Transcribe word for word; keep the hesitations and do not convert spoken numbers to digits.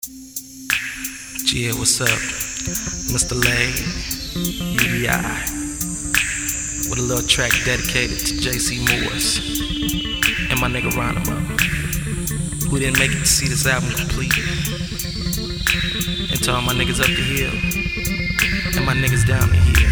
Yeah, what's up? Mister Lane, U D I, with a little track dedicated to J C Morris and my nigga Ronimo, who didn't make it to see this album complete. And to all my niggas up the hill and my niggas down the hill.